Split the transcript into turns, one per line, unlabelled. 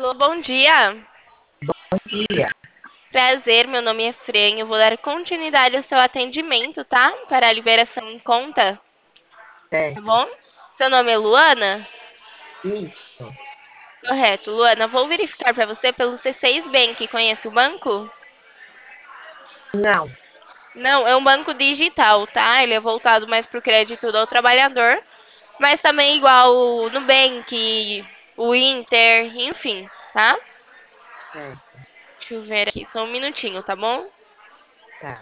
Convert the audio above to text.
Alô, bom dia.
Bom dia.
Prazer, meu nome é Fran. Eu vou dar continuidade ao seu atendimento, tá? Para a liberação em conta, tá
Certo.
bom? Seu nome é Luana?
Isso.
Correto. Luana, vou verificar para você pelo C6 Bank. Conhece o banco?
Não.
Não, é um banco digital, tá? Ele é voltado mais para o crédito do trabalhador, mas também igual o Nubank, o Inter, enfim, tá?
Certo.
Deixa eu ver aqui, só um minutinho, tá bom?
Tá.